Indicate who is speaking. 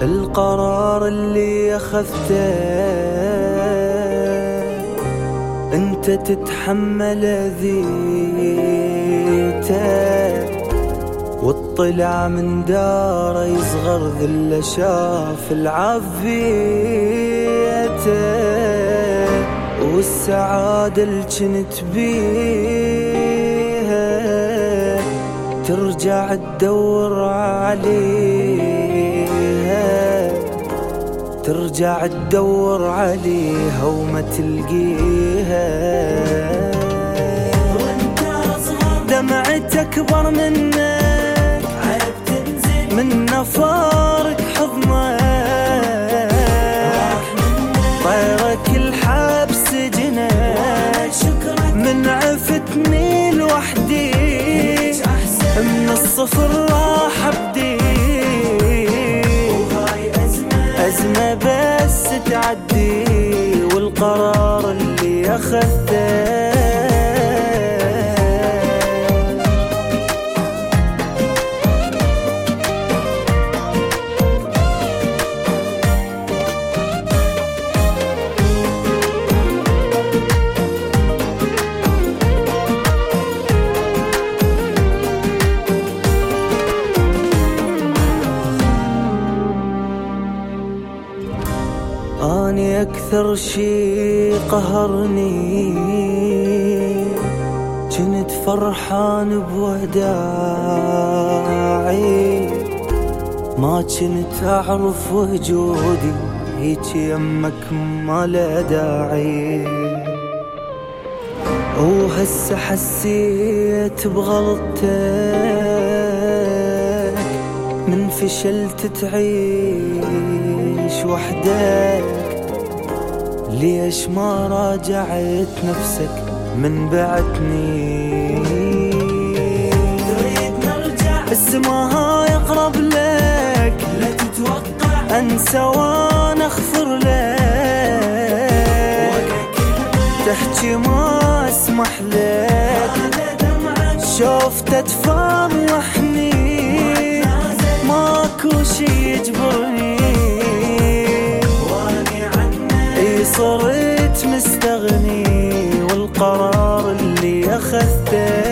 Speaker 1: القرار اللي أخذته أنت تتحمل أذيته، والطلع من داره يصغر ذله شاف العافيته، والسعادة اللي كنت بيها ترجع تدور عليها، ترجع تدور عليها وما تلقيها. دمعت أكبر منك، من نفارك حضنك، طيرك الحبس جنك، من عفتني لوحدي، من الصفر راح أبدي، أزمة بس تعدي، والقرار اللي أخذته أني أكثر شي قهرني، كنت فرحان بوداعي، ما كنت أعرف وجودي هيك يمك ما له داعي، وهسه حسيت بغلطتك، من فشلت تعيش وحدك، ليش ما راجعت نفسك من بعتني؟ تريد نرجع السما يقرب لك، لا تتوقع أنسى وأنا أغفر لك، تحكي ما أسمح لك، شوفت تفرحني، ماكو شي يجبرني، صرت مستغني، والقرار اللي أخذته